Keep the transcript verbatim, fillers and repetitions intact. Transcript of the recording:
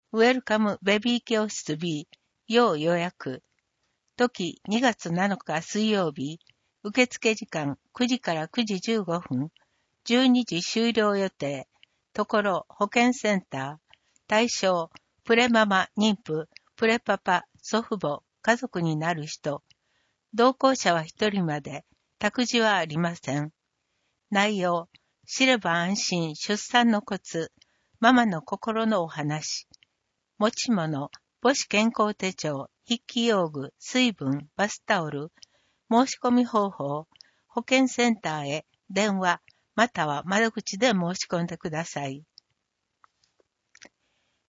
ウェルカムベビー教室 B、要予約。時にがつなのか水曜日、受付時間くじからくじじゅうごふん、じゅうにじ終了予定。ところ保健センター。対象、プレママ、妊婦、プレパパ、祖父母、家族になる人。同行者は一人まで、託児はありません。内容、知れば安心、出産のコツ、ママの心のお話。持ち物、母子健康手帳、筆記用具、水分、バスタオル。申し込み方法、保健センターへ電話、または窓口で申し込んでください。